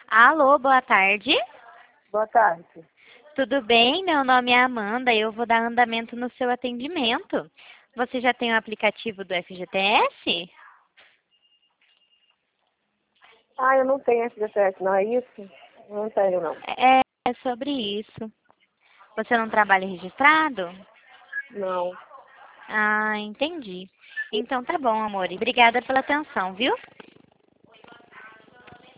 Alô, boa tarde. Boa tarde. Tudo bem? Meu nome é Amanda e eu vou dar andamento no seu atendimento. Você já tem o aplicativo do FGTS? Eu não tenho FGTS, não é isso? Não tenho, não. É sobre isso. Você não trabalha registrado? Não. Ah, entendi. Então tá bom, amor. Obrigada pela atenção, viu?